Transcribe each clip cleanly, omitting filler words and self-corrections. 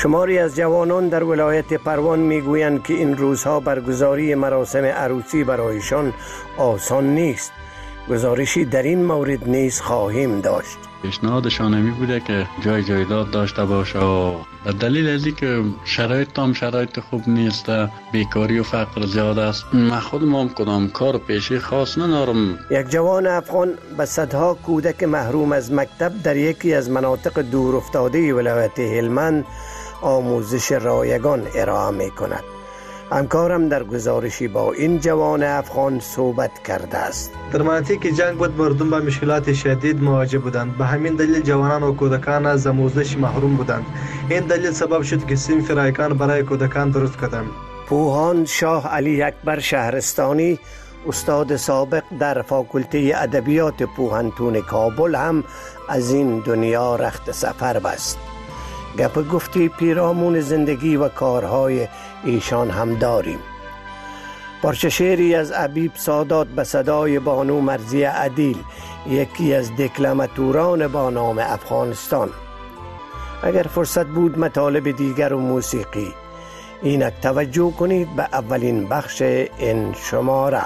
شماری از جوانان در ولایت پروان میگویند که این روزها برگزاری مراسم عروسی برایشان آسان نیست. گزارشی در این مورد نیز خواهیم داشت. پیشنهادشان همی بوده که جای جایداد داشته باشه و به دلیل از اینکه شرایط خوب نیست، بیکاری و فقر زیاد است، من خودم هم کدام کار پیشی خاص ندارم. یک جوان افغان به صدها کودک محروم از مکتب در یکی از مناطق دور افتاده ولایت هلمند آموزش رایگان ارائه می کند. همکارم در گزارشی با این جوان افغان صحبت کرده است. در مناطقی که جنگ بود مردم با مشکلات شدید مواجه بودند. به همین دلیل جوانان و کودکان از آموزش محروم بودند. این دلیل سبب شد که صنف رایگان برای کودکان درست کردند. پوهان شاه علی اکبر شهرستانی، استاد سابق در فاکولته ادبیات پوهنتون کابل، هم از این دنیا رخت سفر بست. گپ گفتی پیرامون زندگی و کارهای ایشان هم داریم. پارچه شعری از حبیب سادات به صدای بانو مرضیه عدیل، یکی از دکلماتوران با نام افغانستان. اگر فرصت بود مطالب دیگر و موسیقی، اینک توجه کنید به اولین بخش این شماره.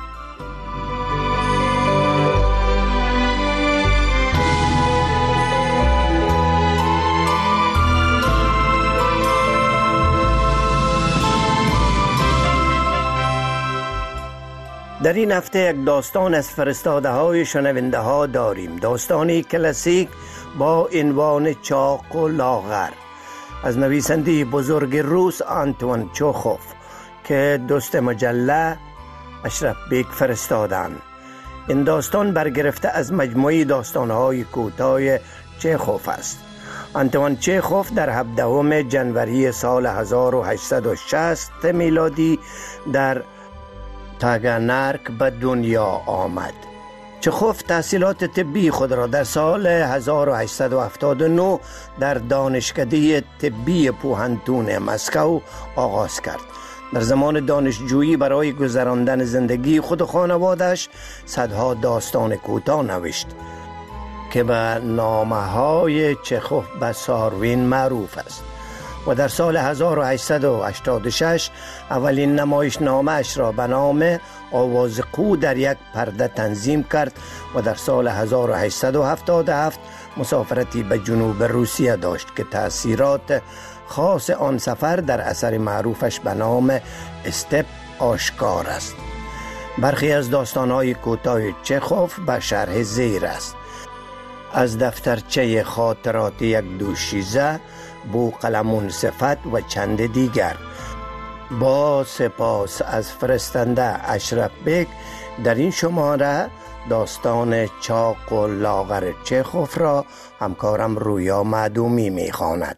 در این هفته یک داستان از فرستاده های شنونده ها داریم. داستانی کلاسیک با عنوان چاق و لاغر از نویسنده بزرگ روس آنتوان چخوف که دوست مجله اشرف بیگ فرستادند. این داستان برگرفته از مجموعه داستانهای کوتاه چخوف است. آنتوان چخوف در 17 جنوری سال 1860 میلادی در تاگانرک به دنیا آمد. چخوف تحصیلات طبی خود را در سال 1879 در دانشکده طبی پوهنتون مسکو آغاز کرد. در زمان دانشجویی برای گذراندن زندگی خود و خانوادش صدها داستان کوتاه نوشت که به نامه‌های چخوف به ساروین معروف است و در سال 1886 اولین نمایشنامه اش را به نام آواز قو در یک پرده تنظیم کرد و در سال 1877 مسافرتی به جنوب روسیه داشت که تأثیرات خاص آن سفر در اثر معروفش به نام استپ آشکار است. برخی از داستان‌های کوتاه چخوف به شرح زیر است: از دفترچه خاطرات یک دوشیزه، بوقلمون صفت و چند دیگر. با سپاس از فرستنده اشرف بیگ، در این شماره داستان چاق و لاغر چخوف را همکارم رویا معدومی می‌خواند.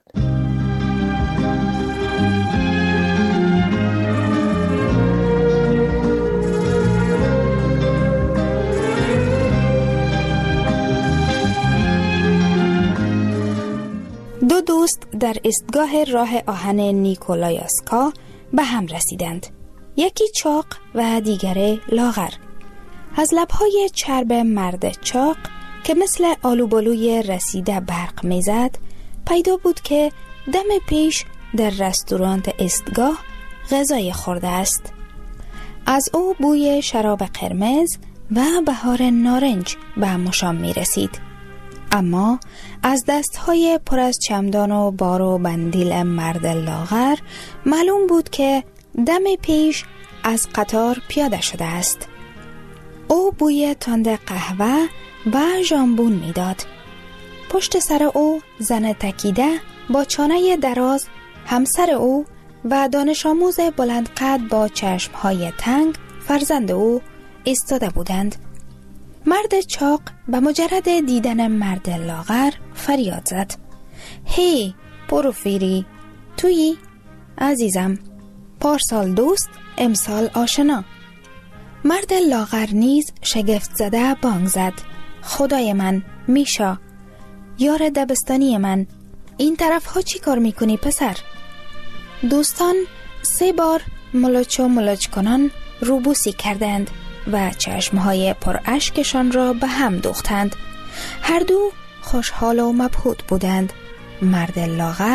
دو دوست در ایستگاه راه آهن نیکولایاسکا به هم رسیدند. یکی چاق و دیگر لاغر. از لبهای چرب مرد چاق که مثل آلوبالوی رسیده برق میزد پیدا بود که دم پیش در رستوران ایستگاه غذای خورده است. از او بوی شراب قرمز و بهار نارنج به مشام می رسید. اما از دستهای پر از چمدان و بار و بندیل مرد لاغر معلوم بود که دم پیش از قطار پیاده شده است. او بوی تند قهوه و ژامبون میداد. پشت سر او زن تکیده با چانه دراز، همسر او و دانش آموز بلند قد با چشمهای تنگ فرزند او ایستاده بودند. مرد چاق به مجرد دیدن مرد لاغر فریاد زد: هی پروفیری، تویی؟ عزیزم، پارسال دوست امسال آشنا. مرد لاغر نیز شگفت زده بانگ زد: خدای من، میشا، یار دبستانی من، این طرف ها چی کار میکنی پسر؟ دوستان 3 بار ملاچ کنان روبوسی کردند و چشمهای پر اشکشان را به هم دوختند. هر دو خوشحال و مبهوت بودند. مرد لاغر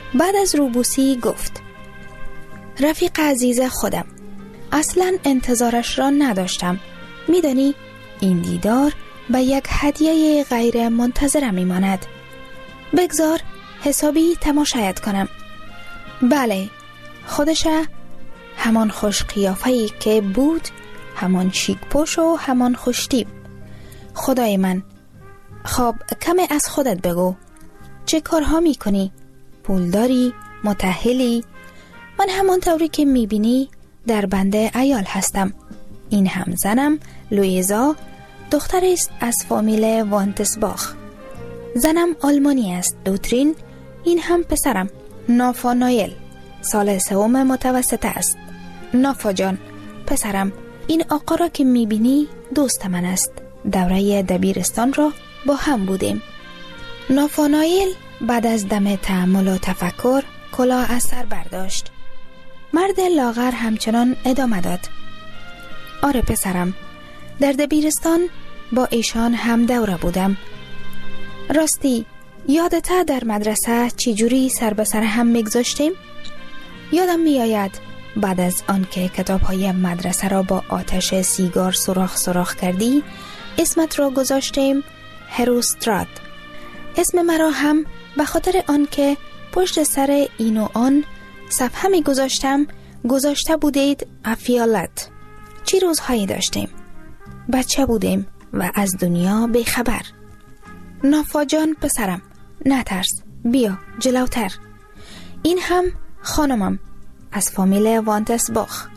بعد از روبوسی گفت: رفیق عزیز خودم، اصلاً انتظارش را نداشتم. میدانی این دیدار به یک هدیه غیر منتظره میماند. بگذار حسابی تماشایت کنم. بله، خودشه، همان خوش قیافه‌ای که بود، همان شیک پوش و همان خوشتیب. خدای من، خب کمی از خودت بگو. چه کارها میکنی؟ پولداری؟ متأهلی؟ من همان طوری که میبینی در بند عیال هستم. این هم زنم لویزا، دختری است از فامیل وانتسباخ. زنم آلمانی است، لوترین. این هم پسرم نافانایل، سال 3 متوسطه است. نافا جان، پسرم، این آقا را که میبینی دوست من است. دوره دبیرستان را با هم بودیم. نافانایل بعد از دم تأمل و تفکر کلاه از سر برداشت. مرد لاغر همچنان ادامه داد: آره پسرم، در دبیرستان با ایشان هم دوره بودم. راستی یادته در مدرسه چی جوری سر به سر هم میگذاشتیم؟ یادم میآید بعد از آن که کتاب‌های مدرسه را با آتش سیگار سوراخ کردی، اسمت را گذاشتیم هروسترات. اسم مرا هم به خاطر آن که پشت سر این و آن صفحه می گذاشته بودید افیالت. چی روزهایی داشتیم؟ بچه بودیم و از دنیا بیخبر. نافا جان پسرم، نترس، بیا جلوتر. این هم خانمم از فامیل وانتسباخ،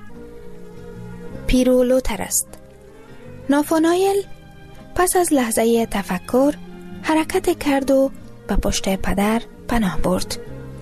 پیرو لوتر است. نافانایل پس از لحظه تفکر حرکت کرد و به پشت پدر پناه برد.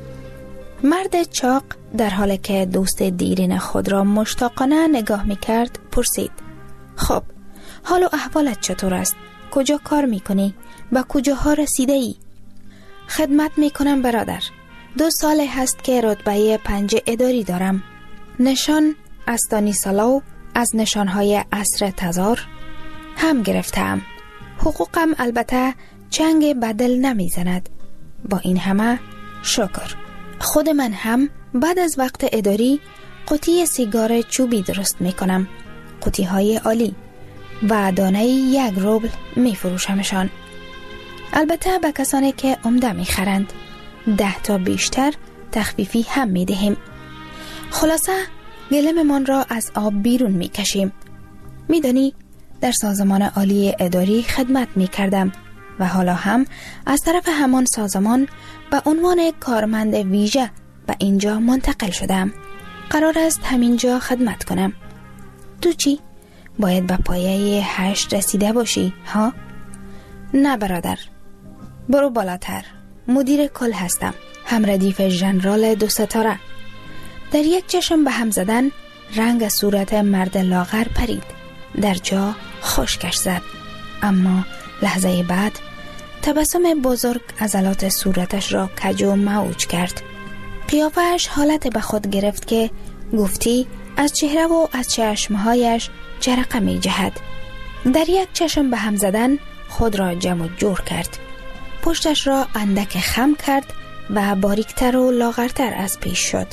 مرد چاق در حالی که دوست دیرین خود را مشتاقانه نگاه میکرد پرسید: خب حال و احوالت چطور است؟ کجا کار میکنی؟ به کجاها رسیده ای؟ خدمت میکنم برادر. 2 سال هست که رتبه 5 اداری دارم. نشان استانیسلاو از نشانهای عصر تزار هم گرفتم. حقوقم البته چنگ بدل نمیزند. با این همه شکر. خود من هم بعد از وقت اداری قوطی سیگار چوبی درست میکنم. قوطی های عالی و دانه 1 روبل میفروشمشان. البته به کسانی که عمده میخرند 10 تا بیشتر تخفیفی هم میدهیم. خلاصه گلممان را از آب بیرون میکشیم. میدانی در سازمان عالی اداری خدمت میکردم و حالا هم از طرف همان سازمان به عنوان کارمند ویژه به اینجا منتقل شدم. قرار است همینجا خدمت کنم. تو چی؟ باید به پایه 8 رسیده باشی ها؟ نه برادر، برو بالاتر. مدیر کل هستم، هم ردیف ژنرال 2 ستاره. در یک چشم به هم زدن رنگ صورت مرد لاغر پرید. در جا خشکش زد، اما لحظه بعد تبسم بزرگ عضلات صورتش را کج و معوج کرد. قیافه‌اش حالت به خود گرفت که گفتی از چهره و از چشمهایش جرقه می جهد. در یک چشم به هم زدن خود را جمع جور کرد. پشتش را اندک خم کرد و باریکتر و لاغرتر از پیش شد.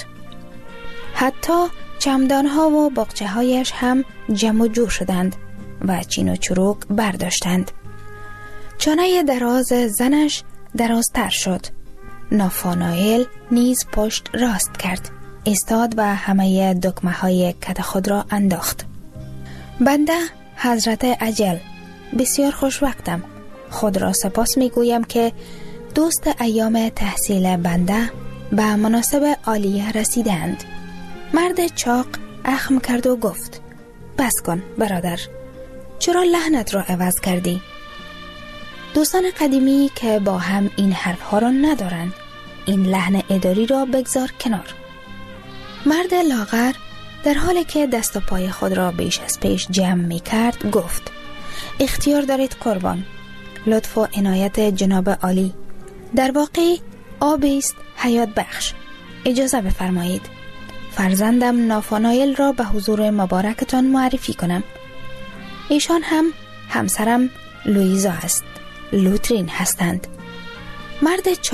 حتی چمدانها و باغچه هایش هم جمع جور شدند و چین و چروک برداشتند. چانه دراز زنش درازتر شد. نافانایل نیز پشت راست کرد، ایستاد و همه دکمه های کت خود را انداخت. بنده حضرت اجل، بسیار خوش وقتم. خود را سپاس می گویم که دوست ایام تحصیل بنده به مناسب عالیه رسیدند. مرد چاق اخم کرد و گفت: بس کن برادر، چرا لحنت را عوض کردی؟ دوستان قدیمی که با هم این حرف ها را ندارند. این لحن اداری را بگذار کنار. مرد لاغر در حالی که دست و پای خود را بیش از پیش جمع می کرد گفت: اختیار دارید قربان. لطف و عنایت جناب عالی. در واقع آبی است حیات بخش. اجازه بفرمایید فرزندم نافانایل را به حضور مبارکتان معرفی کنم. ایشان هم همسرم لویزا است. لوترین هستند. مرد چاق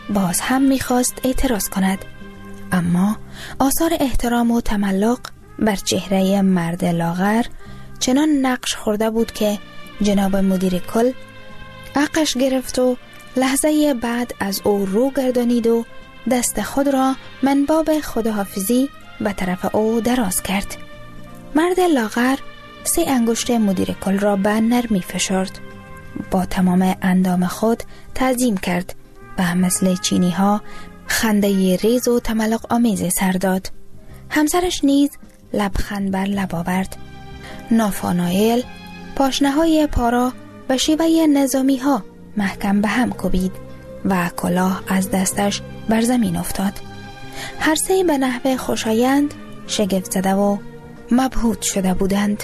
باز هم می‌خواست اعتراض کند، اما آثار احترام و تملق بر چهره مرد لاغر چنان نقش خورده بود که جناب مدیر کل عقش گرفت و لحظه بعد از او رو گردانید و دست خود را من باب خداحافظی به طرف او دراز کرد. مرد لاغر 3 انگشت مدیر کل را به نرمی فشرد، با تمام اندام خود تعظیم کرد و مثل چینی ها خنده ریز و تملق آمیز سر داد. همسرش نیز لبخند بر لب آورد. نافانائل پاشنه های پارا به شیوه نظامی ها محکم به هم کوبید و کلاه از دستش بر زمین افتاد. هر 3 به نحو خوشایند شگفت زده و مبهوت شده بودند.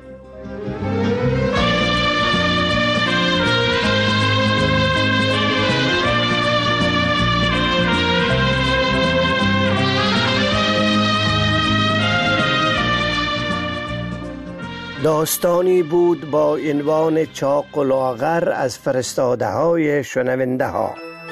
داستانی بود با عنوان چاق و لاغر از فرستاده های شنونده ها.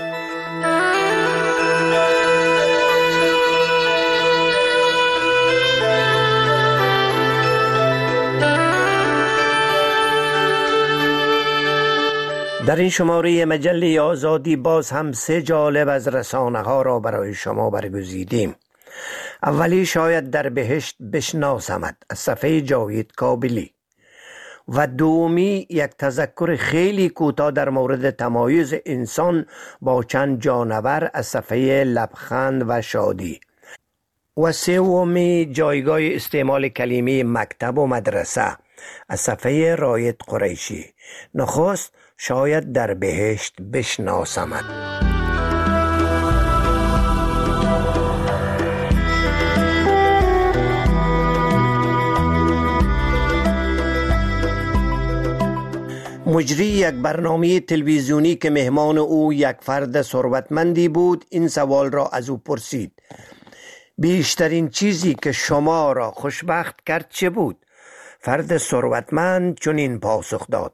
در این شماره مجله آزادی باز هم 3 جالب از رسانه ها را برای شما برگزیدیم. اولی شاید در بهشت بشناسمت از صفحه جاوید کابلی و دومی یک تذکر خیلی کوتاه در مورد تمایز انسان با چند جانور از صفحه لبخند و شادی و سومی جایگاه استعمال کلمه مکتب و مدرسه از صفحه رایت قریشی. نخست شاید در بهشت بشناسمت. مجری یک برنامه تلویزیونی که مهمان او یک فرد ثروتمندی بود این سوال را از او پرسید: بیشترین چیزی که شما را خوشبخت کرد چه بود؟ فرد ثروتمند چنین پاسخ داد: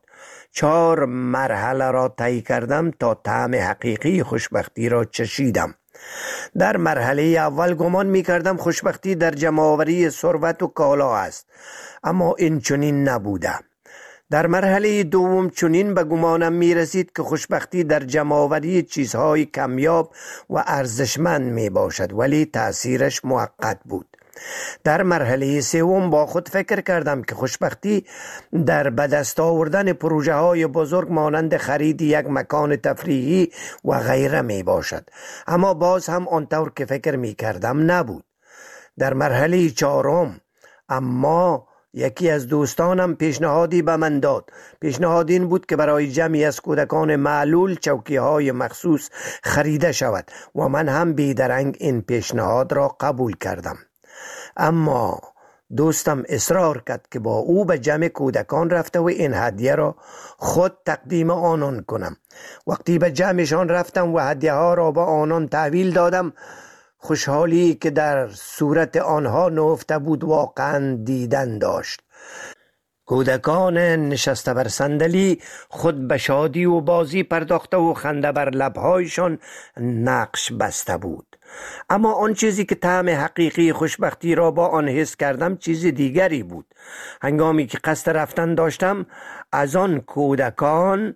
4 مرحله را طی کردم تا طعم حقیقی خوشبختی را چشیدم. در مرحله اول گمان می کردم خوشبختی در جمع‌آوری ثروت و کالا است، اما این چنین نبوده. در مرحله دوم چنین به گمانم می رسید که خوشبختی در جمع‌آوری چیزهای کمیاب و ارزشمند می باشد، ولی تأثیرش موقت بود. در مرحله سوم با خود فکر کردم که خوشبختی در به دست آوردن پروژه های بزرگ مانند خرید یک مکان تفریحی و غیره می باشد، اما باز هم آنطور که فکر می کردم نبود. در مرحله چهارم اما یکی از دوستانم پیشنهادی به من داد. پیشنهاد این بود که برای جمعی از کودکان معلول چوکی‌های مخصوص خریده شود و من هم بیدرنگ این پیشنهاد را قبول کردم. اما دوستم اصرار کرد که با او به جمع کودکان رفته و این هدیه را خود تقدیم آنان کنم. وقتی به جمعشان رفتم و هدیه ها را به آنان تحویل دادم، خوشحالی که در صورت آنها نهفته بود واقعا دیدن داشت. کودکان نشسته بر صندلی خود به شادی و بازی پرداخته و خنده بر لبهایشان نقش بسته بود. اما آن چیزی که طعم حقیقی خوشبختی را با آن حس کردم چیز دیگری بود. هنگامی که قصد رفتن داشتم، از آن کودکان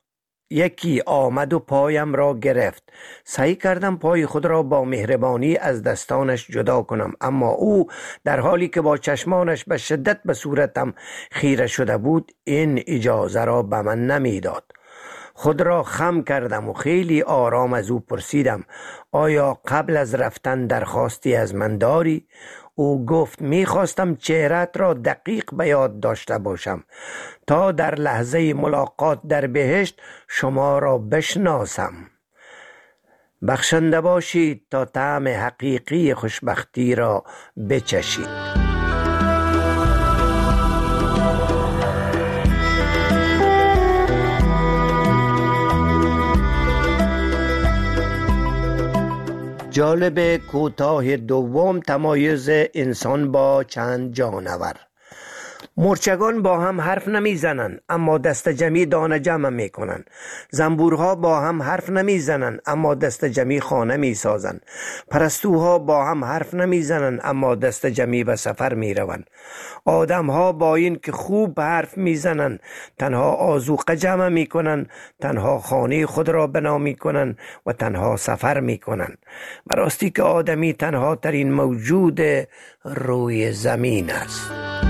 یکی آمد و پایم را گرفت. سعی کردم پای خود را با مهربانی از دستانش جدا کنم، اما او در حالی که با چشمانش به شدت به صورتم خیره شده بود این اجازه را به من نمیداد. خود را خم کردم و خیلی آرام از او پرسیدم: آیا قبل از رفتن درخواستی از من داری؟ او گفت: میخواستم چهرت را دقیق به یاد داشته باشم تا در لحظه ملاقات در بهشت شما را بشناسم. بخشنده باشید تا طعم حقیقی خوشبختی را بچشید. جالب کوتاه دوم: تمایز انسان با چند جانور. مرچگان با هم حرف نمی زنن اما دست جمعی دانه جمع می کنن. زنبورها با هم حرف نمی زنن اما دست جمعی خانه می سازن. پرستوها با هم حرف نمی زنن اما دست جمعی به سفر می رون. آدمها با این که خوب حرف می زنن تنها آذوقه جمع می کنن، تنها خانه خود را بنا می کنن و تنها سفر می کنن. براستی که آدمی تنها ترین موجود روی زمین است.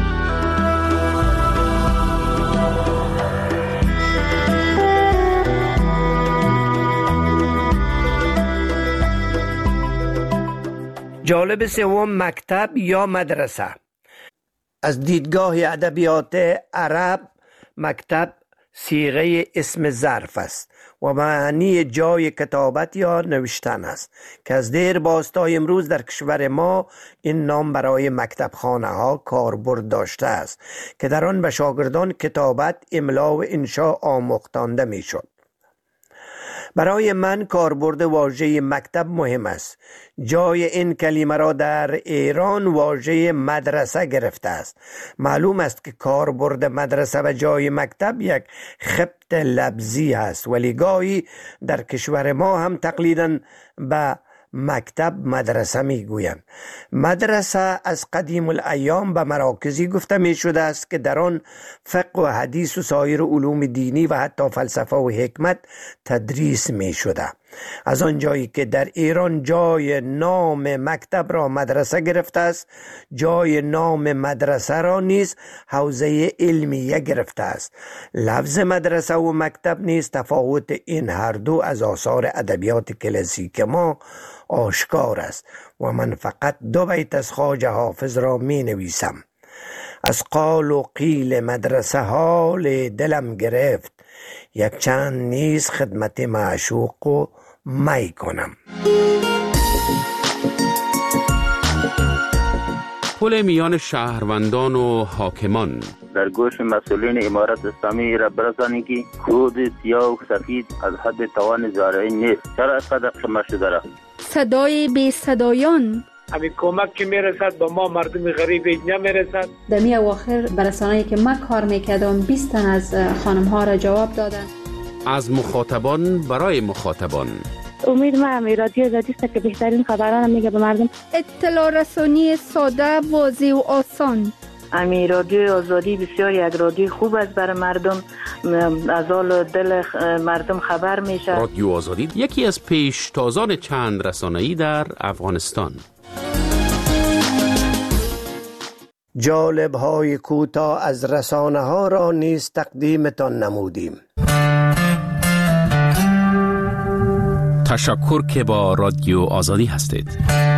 جالب سوم مکتب یا مدرسه. از دیدگاه ادبیات عرب مکتب صیغه اسم ظرف است و معنی جای کتابت یا نوشتن است که از دیر باز تا امروز در کشور ما این نام برای مکتب خانه ها کاربرد داشته است که در آن به شاگردان کتابت، املا و انشا آموختانده می شد. برای من کاربرد واژه مکتب مهم است. جای این کلمه را در ایران واژه مدرسه گرفته است. معلوم است که کاربرد مدرسه و جای مکتب یک خبط لفظی است، ولی گاهی در کشور ما هم تقلیداً به مکتب مدرسه می گویند. مدرسه از قدیم الایام به مراکزی گفته می شده است که در آن فقه و حدیث و سایر علوم دینی و حتی فلسفه و حکمت تدریس می شده. از آن جایی که در ایران جای نام مکتب را مدرسه گرفته است، جای نام مدرسه را نیز حوزه علمیه گرفته است. لفظ مدرسه و مکتب نیز تفاوت این هر دو از آثار ادبیات کلاسیک ما آشکار است و من فقط 2 بیت از خواجه حافظ را می نویسم. از قال و قیل مدرسه حال دلم گرفت، یک چند نیز خدمت معشوق و می کنم. پل میان شهروندان و حاکمان. در گوش مسئولین امارت اسلامی را برسانی که خود سیاه و سفید از حد توان زارعین نیست. چرا قدر شما شده را؟ صدای بی صدایان. همین کمک که میرسد با ما مردم غریب نمیرسد. در می اواخر برسانه‌ای که من کار میکردم 20 تن از خانم ها را جواب دادن. از مخاطبان برای مخاطبان. امید من رادیو آزادی است که بهترین خبران میگه به مردم. اطلاع رسانی ساده، واضح و آسان. رادیو آزادی بسیار یک رادیو خوب است برای مردم، از حال دل مردم خبر میشه. رادیو آزادی یکی از پیشتازان چند رسانه‌ای در افغانستان. جالب های کوتاه از رسانه ها را نیز تقدیمتان نمودیم. تشکر که با رادیو آزادی هستید.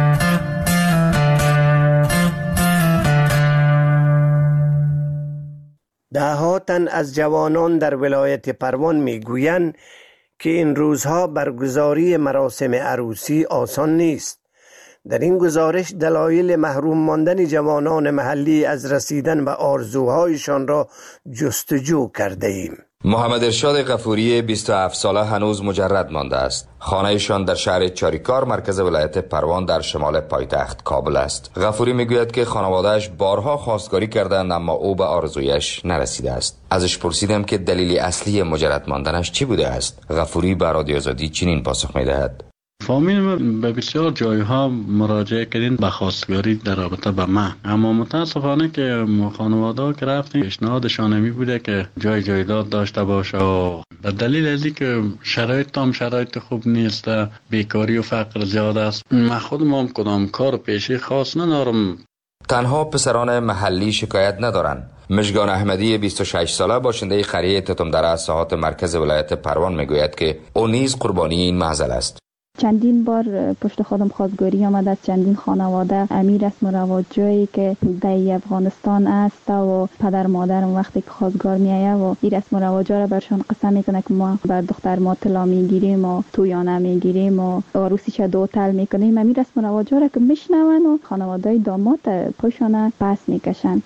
ده‌ها تن از جوانان در ولایت پروان میگویند که این روزها برگزاری مراسم عروسی آسان نیست. در این گزارش دلایل محروم ماندن جوانان محلی از رسیدن به آرزوهایشان را جستجو کرده ایم. محمد ارشاد غفوری 27 ساله هنوز مجرد مانده است. خانه‌شان در شهر چاریکار مرکز ولایت پروان در شمال پایتخت کابل است. غفوری میگوید که خانواده‌اش بارها خواستگاری کردند اما او به آرزویش نرسیده است. ازش پرسیدم که دلیل اصلی مجرد ماندنش چی بوده است. غفوری به رادیو آزادی چنین پاسخ می‌دهد: فامیل به بسیار جایها مراجعه کردین به خواستگاری در رابطه به من، اما متاسفانه که خانواده که رفتیم پیشنهادشان می بوده که جایداد داشته باشه و به دلیل از اینکه شرایط خوب نیست، بیکاری و فقر زیاد است، من خودم هم کدام کار پیشی خاص ندارم. تنها پسران محلی شکایت ندارند. مژگان احمدی 26 ساله باشنده قریه تتمدره ساحات مرکز ولایت پروان میگوید که او نیز قربانی این معضل است. چندین بار پشت خودم خواستگاری آمده از چندین خانواده. امیر رسم و رواج جایی که در افغانستان است و پدر مادرم وقتی که خواستگار میایه و این رسم و رواجا را برشان قسم میکنه که ما بر دختر ما طلا میگیریم و تویانه میگیریم و عروسیش دو تل میکنیم. امیر رسم و رواجا را که میشنون و خانواده داماد پشان پس میکشن.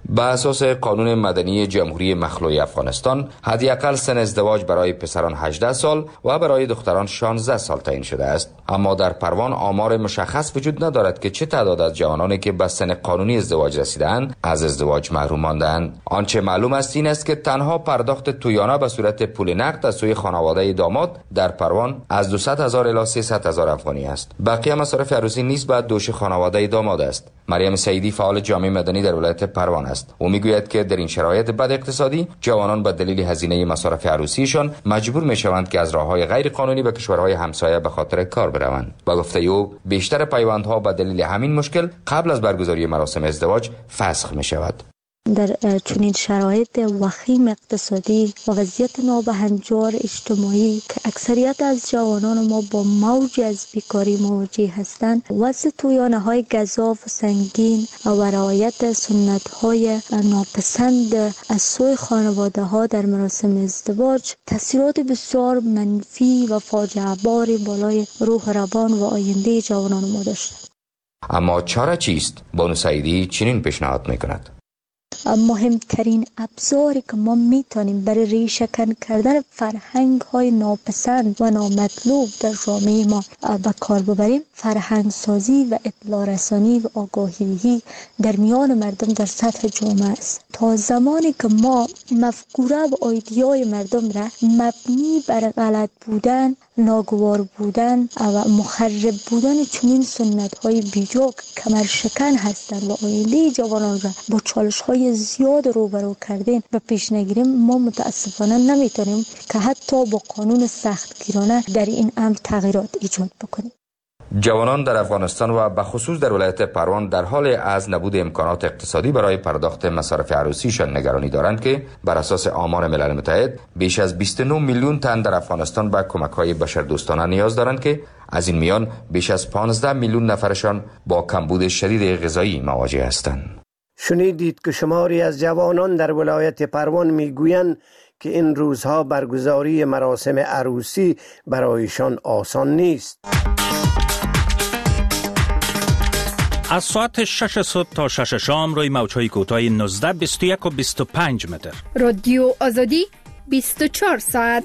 به اساس قانون مدنی جمهوری مخلوع افغانستان حداقل سن ازدواج برای پسران 18 سال و برای دختران 16 سال تعیین شده است. اما در پروان آمار مشخص وجود ندارد که چه تعداد از جوانانی که به سن قانونی ازدواج رسیدند از ازدواج محروم ماندند. آنچه معلوم است این است که تنها پرداخت تویانه به صورت پول نقد از سوی خانواده داماد در پروان از 200,000 الی 300,000 افغانی است. بقیه مصارف عروسی نیز به دوش خانواده داماد است. مریم سعیدی فعال جامعه مدنی در ولایت پروان است. او میگوید که در این شرایط بد اقتصادی جوانان به دلیل هزینه مصارف عروسیشان مجبور میشوند که از راههای غیر قانونی به کشورهای همسایه به خاطر کار بروند. با گفته او بیشتر پیوندها به دلیل همین مشکل قبل از برگزاری مراسم ازدواج فسخ می شود. در چنین شرایط وخیم اقتصادی و وضعیت نابهنجار اجتماعی که اکثریت از جوانان ما با موج از بیکاری مواجه هستند، وضع تویانه‌های گزاف و سنگین و رعایت سنت‌های ناپسند از سوی خانواده‌ها در مراسم ازدواج تاثیرات بسیار منفی و فاجعه بار بالای روح روان و آینده جوانان ما داشته. اما چاره چیست؟ بانو سعیدی چنین پیشنهاد می‌کند. مهمترین ابزاری که ما میتونیم برای ریشه‌کن کردن فرهنگ های ناپسند و نامطلوب در جامعه ما به کار ببریم فرهنگ سازی و اطلاع رسانی و آگاهی در میان مردم در سطح جامعه است. تا زمانی که ما مفکوره و ایده‌های مردم را مبنی بر غلط بودن، ناگوار بودن و مخرب بودن چنین سنت های بیجا که کمرشکن هستند و آینده جوانان را با چالش های زیاد روبرو کردیم و پیش نگیریم، ما متاسفانه نمیتونیم که حتی با قانون سختگیرانه در این امر تغییرات ایجاد بکنیم. جوانان در افغانستان و به خصوص در ولایت پروان در حال از نبود امکانات اقتصادی برای پرداخت مصارف عروسیشان نگرانی دارند که بر اساس آمار ملل متحد بیش از 29 میلیون تن در افغانستان به کمک‌های بشردوستانه نیاز دارند که از این میان بیش از 15 میلیون نفرشان با کمبود شدید غذایی مواجه هستند. شنیدید که شماری از جوانان در ولایت پروان میگویند که این روزها برگزاری مراسم عروسی برایشان آسان نیست. از ساعت 6 صبح تا 6 شام روی موج‌های کوتاه 19، 21 و 25 متر. رادیو آزادی 24 ساعت.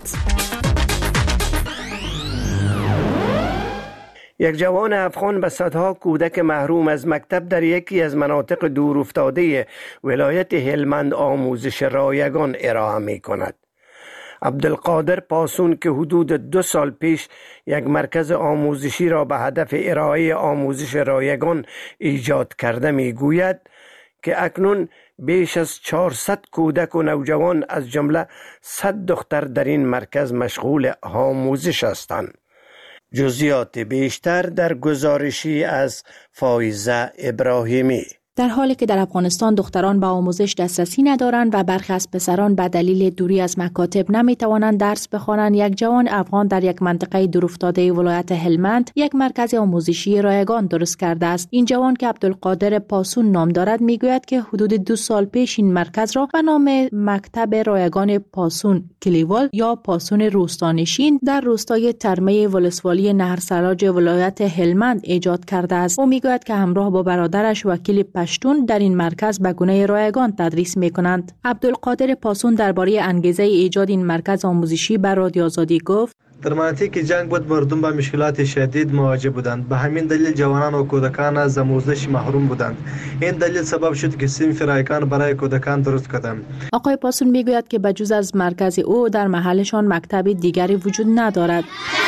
یک جوان افغان به صدها کودک محروم از مکتب در یکی از مناطق دورافتاده ولایت هلمند آموزش رایگان ارائه می کند. عبدالقادر پاسون که حدود 2 سال پیش یک مرکز آموزشی را به هدف ارائه آموزش رایگان ایجاد کرده می گوید که اکنون بیش از 400 کودک و نوجوان از جمله 100 دختر در این مرکز مشغول آموزش هستند. جزئیات بیشتر در گزارشی از فایزه ابراهیمی. در حالی که در افغانستان دختران به آموزش دسترسی ندارند و برخی از پسران به دلیل دوری از مکاتب نمیتوانند درس بخوانند، یک جوان افغان در یک منطقه دورافتاده ولایت هلمند یک مرکز آموزشی رایگان درست کرده است. این جوان که عبدالقادر پاسون نام دارد میگوید که حدود 2 سال پیش این مرکز را به نام مکتب رایگان پاسون کلیوال یا پاسون روستانشین در روستای ترمه ولسوالی نهرسراج ولایت هلمند ایجاد کرده است. او میگوید که همراه با برادرش وکیل پشتون در این مرکز به گونه رایگان تدریس می‌کنند. عبدالقادر پاسون درباره انگیزه ایجاد این مرکز آموزشی بر رادیو آزادی گفت: در مناطقی که جنگ بود مردم با مشکلات شدید مواجه بودند. به همین دلیل جوانان و کودکان از آموزش محروم بودند. این دلیل سبب شد که صنف رایگان برای کودکان درست کردند. آقای پاسون میگوید که بجز از مرکز او در محلشان مکتب دیگری وجود ندارد.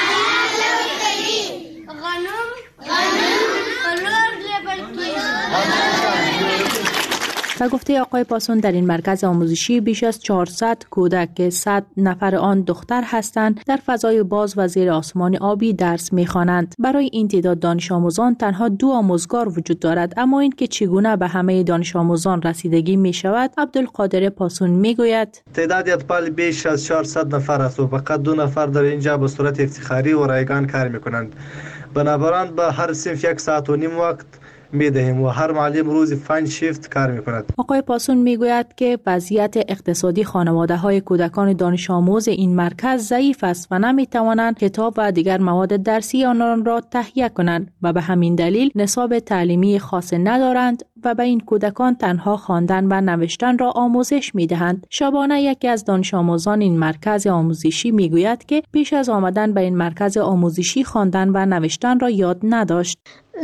و گفته آقای پاسون در این مرکز آموزشی بیش از 400 کودک که 100 نفر آن دختر هستند در فضای باز و زیر آسمان آبی درس می‌خوانند. برای این تعداد دانش آموزان تنها 2 آموزگار وجود دارد، اما این که چگونه به همه دانش آموزان رسیدگی می‌شود عبدالقادر پاسون می‌گوید تعداد اطفال بیش از 400 نفر است و فقط 2 نفر در اینجا به صورت افتخاری و رایگان کار می‌کنند. بنابراین به هر صنف 1.5 ساعت وقت می‌دهیم و هر معلم روزی 5 شیفت کار می‌کند. آقای پاسون میگوید که وضعیت اقتصادی خانواده‌های کودکان دانش آموز این مرکز ضعیف است و نمی‌توانند کتاب و دیگر مواد درسی آنان را تهیه کنند و به همین دلیل نصاب تعلیمی خاص ندارند و به این کودکان تنها خواندن و نوشتن را آموزش می‌دهند. شبانه یکی از دانش آموزان این مرکز آموزشی می‌گوید که پیش از آمدن به این مرکز آموزشی خواندن و نوشتن را یاد نداشت.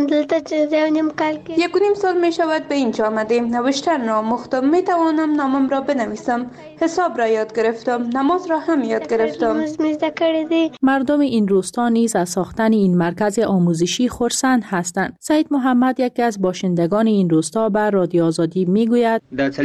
1.5 سال می شود به اینجا آمدیم. نوشتن را آموختم. می توانم نامم را بنویسم. حساب را یاد گرفتم. نماز را هم یاد گرفتم. مردم این روستا نیز از ساختن این مرکز آموزشی خرسند هستند. سید محمد یکی از باشندگان این روستا به رادیو آزادی میگوید: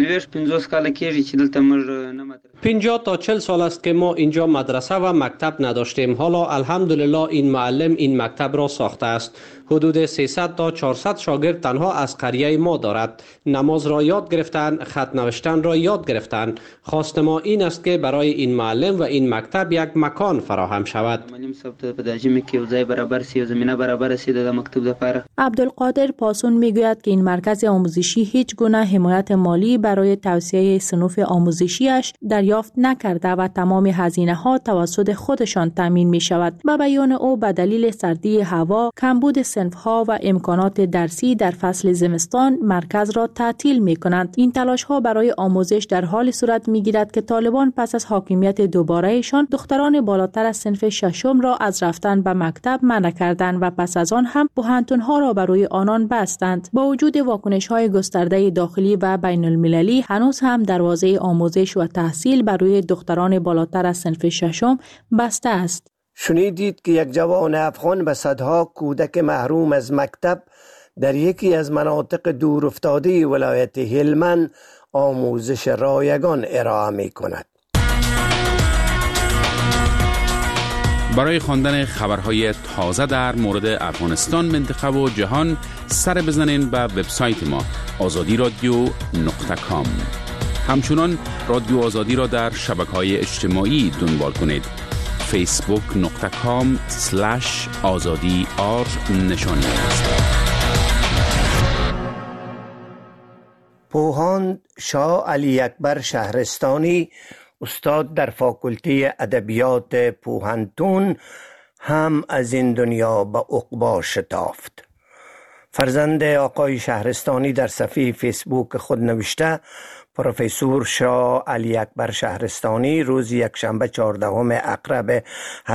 50 تا 40 سال است که ما اینجا مدرسه و مکتب نداشتیم. حالا الحمدلله این معلم این مکتب را ساخته است. حدود 300 تا 400 شاگرد تنها از قریه ما دارد. نماز را یاد گرفتن، خط نوشتن را یاد گرفتن. خواست ما این است که برای این معلم و این مکتب یک مکان فراهم شود. عبدالقادر پاسون میگوید که این مرکز آموزشی هیچ گونه حمایت مالی برای توسعه صنوف آموزشیش دریافت نکرده و تمام هزینه ها توسط خودشان تامین می شود. به بیان او به دلیل سردی هوا، کمبود صنف ها و امکانات درسی در فصل زمستان مرکز را تعطیل می کنند. این تلاش ها برای آموزش در حال صورت می گیرد که طالبان پس از حاکمیت دوبارهشان دختران بالاتر از صنف ششم را از رفتن به مکتب منع کردند و پس از آن هم پوهنتون ها را برای آنان بستند. با وجود واکنش های گسترده داخلی و بین المللی، هنوز هم دروازه آموزش و تحصیل برای دختران بالاتر از صنف ششم بسته است. شنیدید که یک جوان افغان به صدها کودک محروم از مکتب در یکی از مناطق دور افتاده ولایت هلمند آموزش رایگان ارائه می کند. برای خواندن خبرهای تازه در مورد افغانستان، منطقه و جهان سر بزنین به وبسایت ما azadiradio.com. همچنان رادیو آزادی را در شبکه‌های اجتماعی دنبال کنید. facebook.com/azadi_r نشانی است. پوهاند شاه علی اکبر شهرستانی، استاد در فاکولته ادبیات پوهنتون، هم از این دنیا به عقبی شتافت. فرزند آقای شهرستانی در صفحه فیسبوک خود نوشته: پروفسور شاه علی اکبر شهرستانی روز یکشنبه 14 اقرب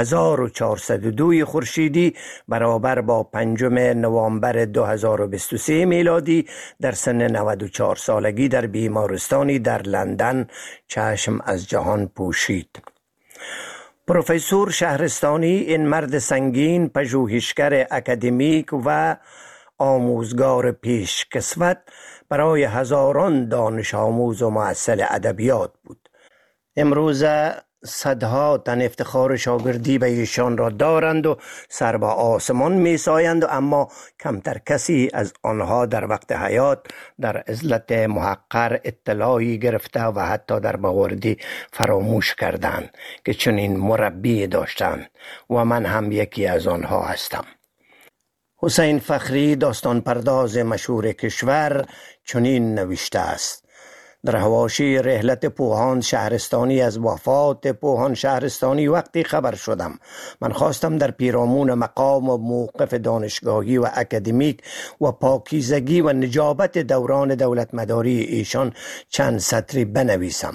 1402 خورشیدی برابر با 5 نوامبر 2023 میلادی در سن 94 سالگی در بیمارستانی در لندن چشم از جهان پوشید. پروفسور شهرستانی این مرد سنگین، پژوهشگر اکادمیک و آموزگار پیشکسوت برای هزاران دانش آموز و محصل ادبیات بود. امروز صدها تن افتخار شاگردی به ایشان را دارند و سر به آسمان می سایند، اما کمتر کسی از آنها در وقت حیات در عزلت محقر اطلاعی گرفته و حتی در باوردی فراموش کردند که چنین مربی داشتند و من هم یکی از آنها هستم. حسین فخری، داستان پرداز مشهور کشور، چنین نوشته است: در حواشی رحلت پوهاند شهرستانی از وفات پوهاند شهرستانی وقتی خبر شدم، من خواستم در پیرامون مقام و موقف دانشگاهی و اکادمیک و پاکیزگی و نجابت دوران دولت مداری ایشان چند سطری بنویسم.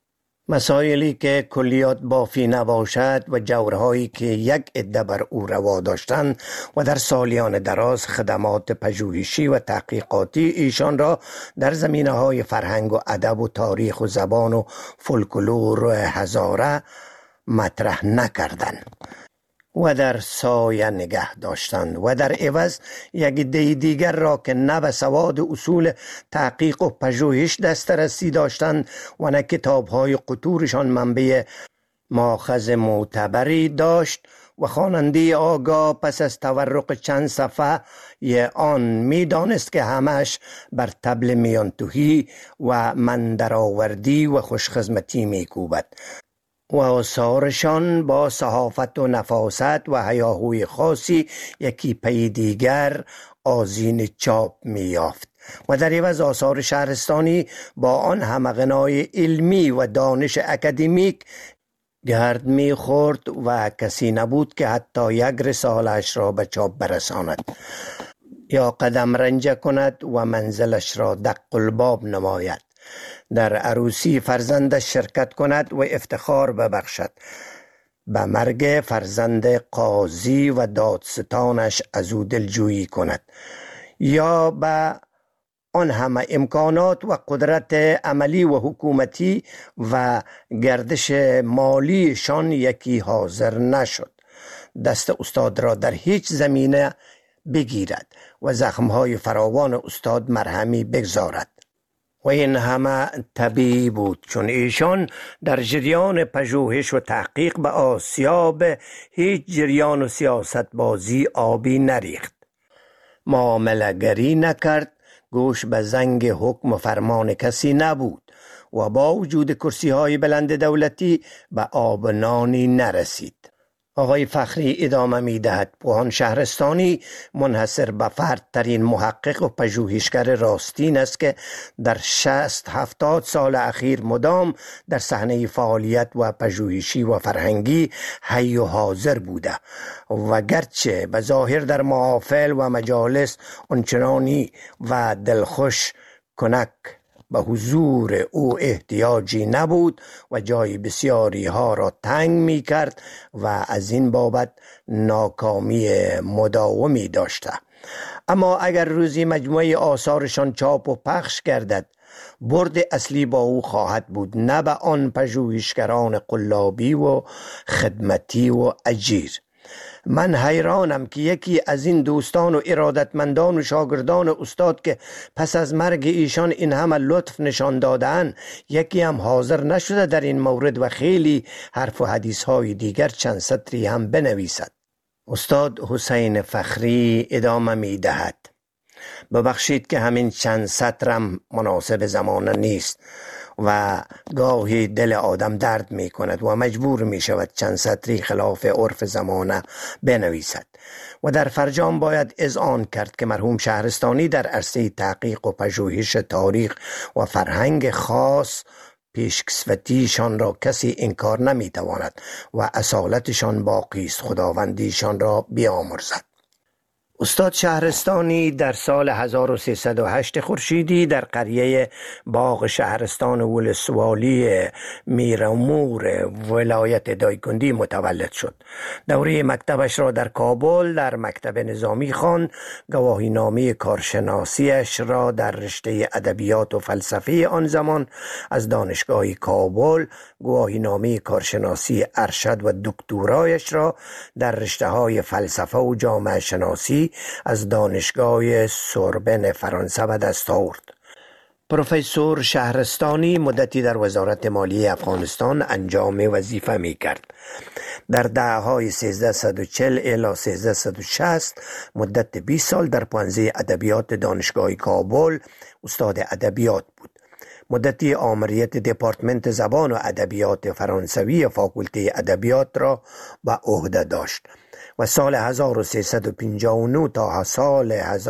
مسائلی که کلیات بافی نباشد و جورهایی که یک عده بر او روا داشتند و در سالیان دراز خدمات پژوهشی و تحقیقاتی ایشان را در زمینه‌های فرهنگ و ادب و تاریخ و زبان و فولکلور و هزاره مطرح نکردند و در سایه نگه داشتند و در عوض یک عده دیگر را که نه به سواد اصول تحقیق و پژوهش دسترسی داشتند و نه کتاب‌های قطورشان منبع ماخذ معتبری داشت و خواننده آگاه پس از تورق چند صفحه آن می‌دانست که همش بر طبل میانتوهی و مندرآوردی و خوشخدمتی می‌کوبد و آثارشان با صحافت و نفاست و هیاهوی خاصی یکی پی دیگر آذین چاپ می‌یافت و در عوض آثار شهرستانی با آن همغنای علمی و دانش اکادمیک گرد می‌خورد و کسی نبود که حتی یک رساله‌اش را به چاپ برساند. یا قدم رنجه کند و منزلش را دق الباب نماید، در عروسی فرزندش شرکت کند و افتخار ببخشد، به مرگ فرزند قاضی و دادستانش از او دلجویی کند، یا به آن همه امکانات و قدرت عملی و حکومتی و گردش مالیشان یکی حاضر نشد، دست استاد را در هیچ زمینه بگیرد و زخمهای فراوان استاد مرهمی بگذارد. و این همه طبیعی بود، چون ایشان در جریان پژوهش و تحقیق به آسیاب هیچ جریان و سیاست بازی آبی نریخت، معامله گری نکرد، گوش به زنگ حکم و فرمان کسی نبود و با وجود کرسی های بلند دولتی به آب نانی نرسید. آقای فخری ادامه می دهد: پوهان شهرستانی منحصر به فرد ترین محقق و پژوهشگر راستین است که در 60-70 سال اخیر مدام در صحنه فعالیت و پژوهشی و فرهنگی حی و حاضر بوده و گرچه به ظاهر در محافل و مجالس آنچنانی و دلخوش کنک به حضور او احتیاجی نبود و جای بسیاری ها را تنگ می کرد و از این بابت ناکامی مداومی داشته. اما اگر روزی مجموعه آثارشان چاپ و پخش گردد، برد اصلی با او خواهد بود، نه به آن پژوهشگران قلابی و خدمتی و اجیر. من حیرانم که یکی از این دوستان و ارادتمندان و شاگردان استاد که پس از مرگ ایشان این همه لطف نشان دادن، یکی هم حاضر نشده در این مورد و خیلی حرف و حدیث های دیگر چند سطری هم بنویسد. استاد حسین فخری ادامه می دهد: ببخشید که همین چند سطرم مناسب زمانه نیست و گاهی دل آدم درد می کند و مجبور می شود چند سطری خلاف عرف زمانه بنویسد و در فرجام باید اذعان کرد که مرحوم شهرستانی در عرصه تحقیق و پژوهش تاریخ و فرهنگ خاص پیشکسوتیشان را کسی انکار نمی تواند و اصالتشان باقی است، خداوندیشان را بیامرزد. استاد شهرستانی در سال 1308 خورشیدی در قریه باغ شهرستان ولسوالی میرامور ولایت دایکندی متولد شد. دوره مکتبش را در کابل در مکتب نظامی خواند. گواهی نامه کارشناسیش را در رشته ادبیات و فلسفه آن زمان از دانشگاه کابل، گواهی نامه کارشناسی ارشد و دکترایش را در رشته های فلسفه و جامعه شناسی از دانشگاه سوربن فرانسه به دست آورد. پروفسور شهرستانی مدتی در وزارت مالیه افغانستان انجام وظیفه می کرد. در دهه‌های 1340 الی 1360 مدت 20 سال در پوانزه ادبیات دانشگاه کابل استاد ادبیات بود. مدتی آمریت دپارتمنت زبان و ادبیات فرانسوی فاکولته ادبیات را به عهده داشت و سال 1359 تا سال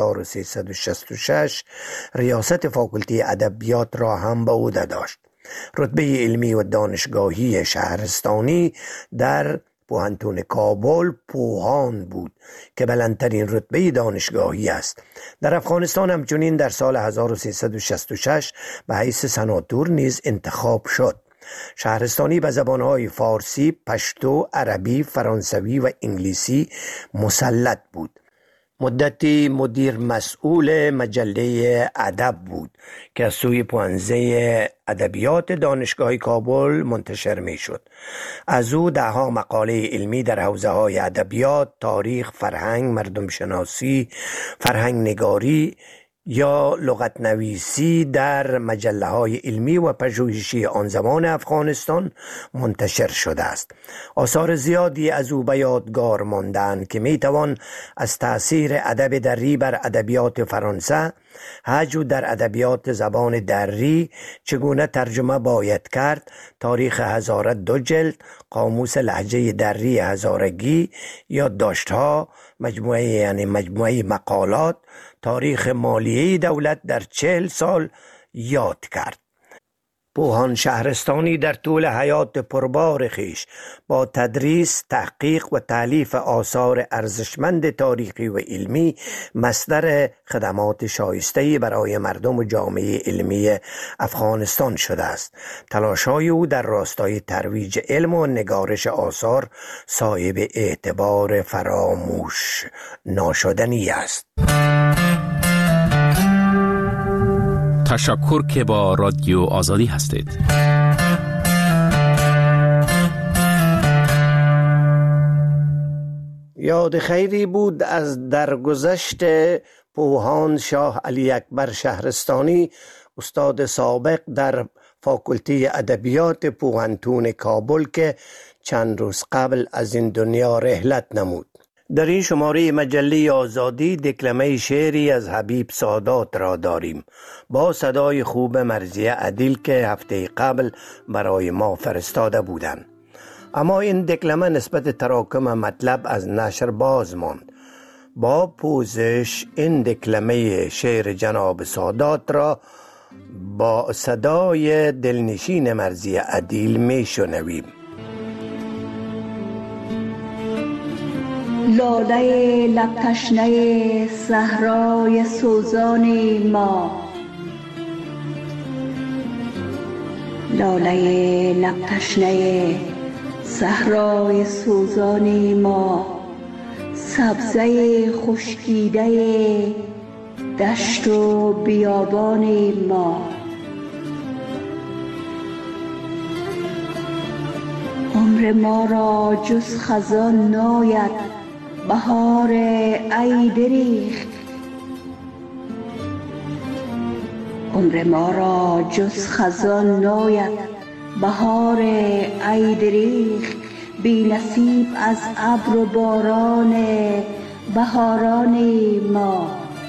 1366 ریاست فاکولته ادبیات را هم به عهده داشت. رتبه علمی و دانشگاهی شهرستانی در پوهنتون کابل پوهان بود که بلندترین رتبه دانشگاهی است. در افغانستان همچنین در سال 1366 به حیث سناتور نیز انتخاب شد. شهرستانی به زبانهای فارسی، پشتو، عربی، فرانسوی و انگلیسی مسلط بود. مدتی مدیر مسئول مجله ادب بود که از سوی پوانزه ادبیات دانشگاه کابل منتشر می شد. از او دهها مقاله علمی در حوزه های ادبیات، تاریخ، فرهنگ، مردم شناسی، فرهنگ نگاری یا لغت نویسی در مجله های علمی و پژوهشی آن زمان افغانستان منتشر شده است. آثار زیادی از او به یادگار ماندند که می توان از تأثیر ادب دری بر ادبیات فرانسه، هجو در ادبیات زبان دری، چگونه ترجمه باید کرد، تاریخ هزاره 2 جلد، قاموس لهجه دری هزارگی، یادداشت‌ها، مجموعه مقالات، تاریخ مالیه دولت در 40 سال یاد کرد. پوهان شهرستانی در طول حیات پربار خیش با تدریس، تحقیق و تألیف آثار ارزشمند تاریخی و علمی مصدر خدمات شایسته‌ای برای مردم و جامعه علمی افغانستان شده است. تلاش‌های او در راستای ترویج علم و نگارش آثار صاحب اعتبار فراموش ناشدنی است. تشکر که با رادیو آزادی هستید. یاد خیری بود از درگذشت پوهان شاه علی اکبر شهرستانی، استاد سابق در فاکولته ادبیات پوهنتون کابل که چند روز قبل از این دنیا رحلت نمود. در این شماره مجله آزادی دکلمه شعری از حبیب سادات را داریم با صدای خوب مرضیه عدیل که هفته قبل برای ما فرستاده بودند. اما این دکلمه نسبت تراکم مطلب از نشر باز ماند. با پوزش این دکلمه شعر جناب سادات را با صدای دلنشین مرضیه عدیل می شنویم. لاله لب تشنه صحرای سوزان ما، لاله لب تشنه صحرای سوزان ما، سبزه خشکیده دشت و بیابان ما. عمر ما را جز خزان ناید بهار ای دریغ، عمر ما را جز خزان ناید بهار ای دریغ، بی نصیب از ابر و باران بهاران ما.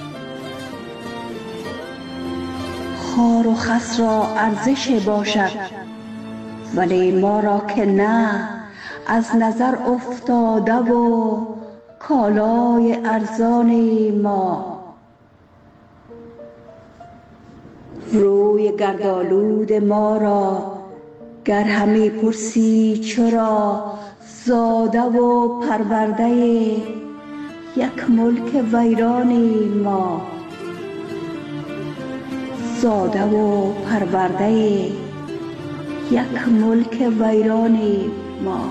خار و خس را ارزش باشد ولی ما را که نه، از نظر افتاده و کالای ارزان ما. روی گردآلود ما را گر همی پرسی چرا، زاده و پرورده یک ملک ویران ما، زاده و پرورده یک ملک ویران ما.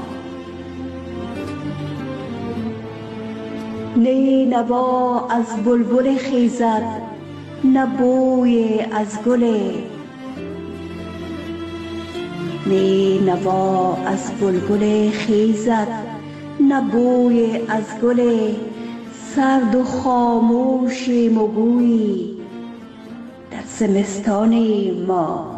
نی نوا از بلبل خیزد نه بوی از گل، نی نوا از بلبل خیزد نه بوی از گل، سرد و خاموش مگویی در زمستان ما.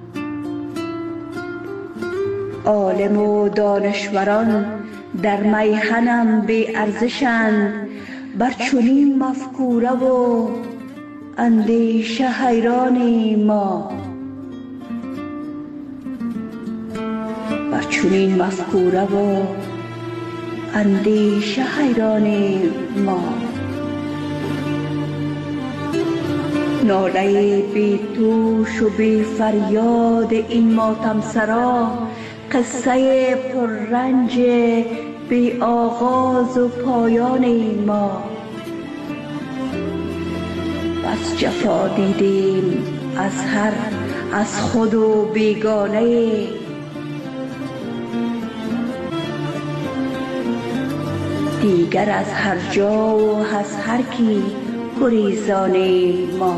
عالم و دانشوران در میهنم بی ارزشند، بر چنین مفکوره و اندیشه حیران ما، بر چنین مفکوره و اندیشه حیران ما. ناله بی توش و بی فریاد این ماتم سرا، قصه پررنج بی آغاز و پایان ما. بس جفا دیدیم از خود و بیگانه، دیگر از هر جا و از هر کی گریزان ما.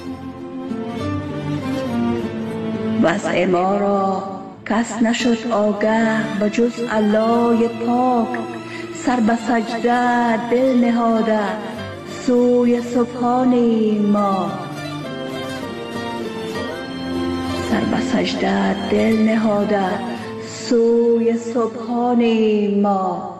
وضع ما را کس نشد آگه بجز الله پاک، سر به سجده دل نهاده سوی سبحان ما، سر به سجده دل نهاده سوی سبحان ما.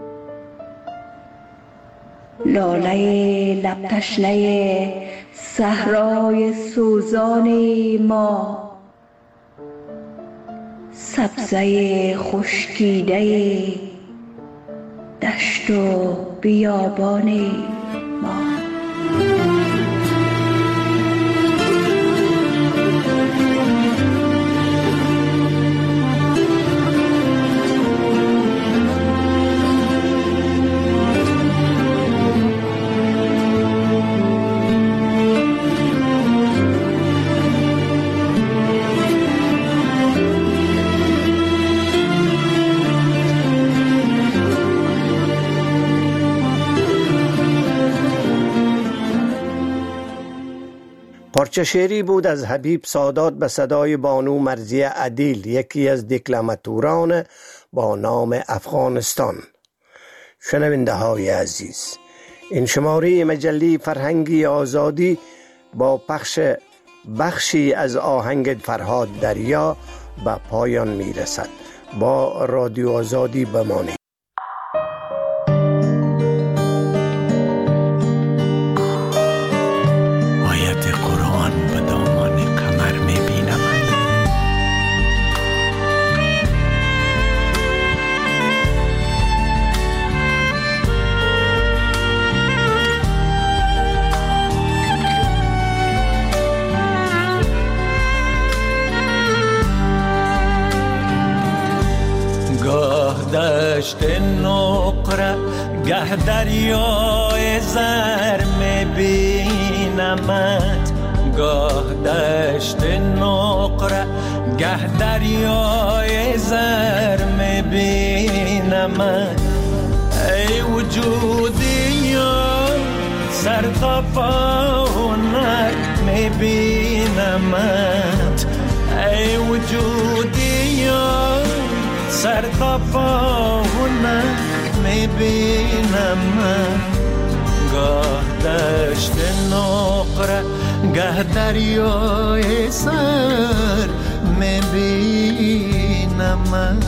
لاله لب تشنه صحرای سوزان ما، سبزه خشکیده دشت و بیابان ما. پارچه شعری بود از حبیب سادات به صدای بانو مرضیه عدیل، یکی از دکلماتوران با نام افغانستان. شنونده های عزیز، این شماره مجله فرهنگی آزادی با پخش بخشی از آهنگ فرهاد دریا به پایان می رسد. با رادیو آزادی بمانید. آیت قرآن به دامان کمر می بینم. گاه دشت نقره گه دریای زر میبینمت، گاه دشت نقره گه دریای زر میبینمت. ای وجودی سر تا پا هنر میبینمت، ای وجودی سر تا پا هنر میبینم من. گاه دشت نقره گه دریای سر میبینم من.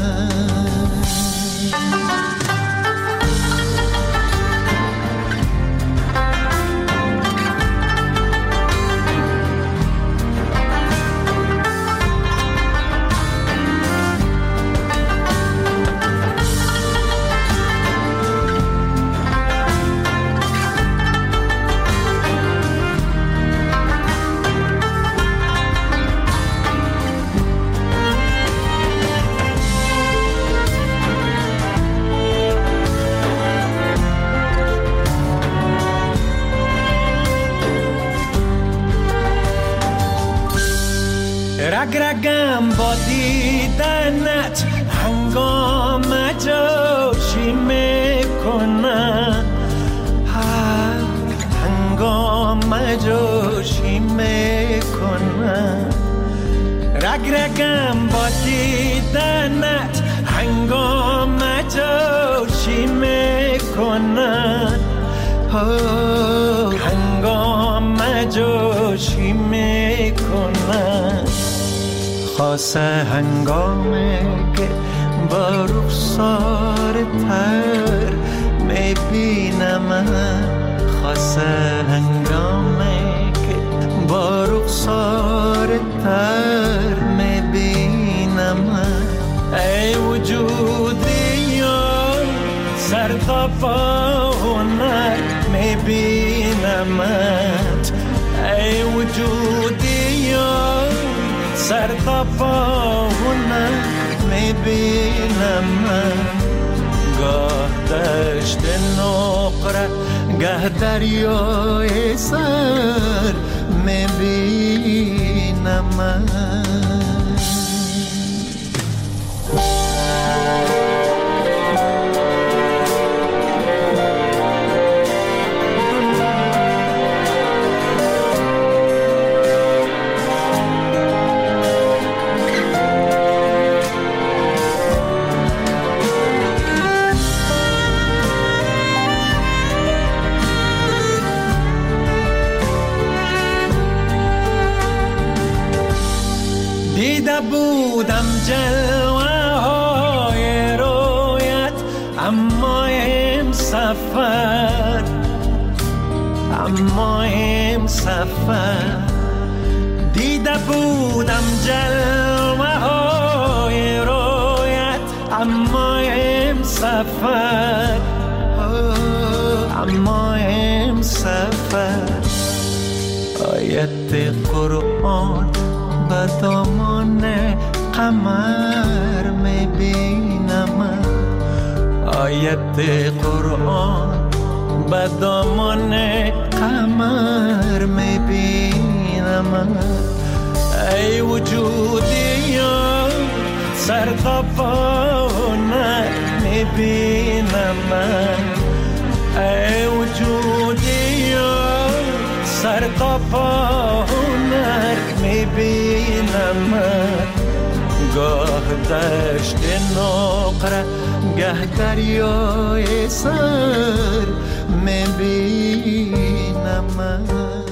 رگرگم با دیدنت هنگام جوشی میکنم، هنگام جوشی میکنم. رگرگم با دیدنت هنگام جوشی میکنم، هنگام جوشی میکنم. خاصه هنگامی که با رخسار تر میبینم، خاصه هنگامی که با رخسار تر میبینم. ای وجودی سر تا پا هنر میبینمت، ای وجودی سر تا پا هنر میبینم من. گاه دشت نقره گه دریای سر میبینم من. دیده بودم جلوه های رویت، اما ام سفر، اما ام سفر. دیده بودم جلوه های رویت، اما ام سفر، اما ام سفر. آیت قرآن به دامان قمر میبینم، آیت قرآن به دامان قمر میبینم. ای وجودی سر تا پا هنر میبینم، ای وجودی غرقا هنر میبینم گاه دشت نقره گه دریای سر میبینم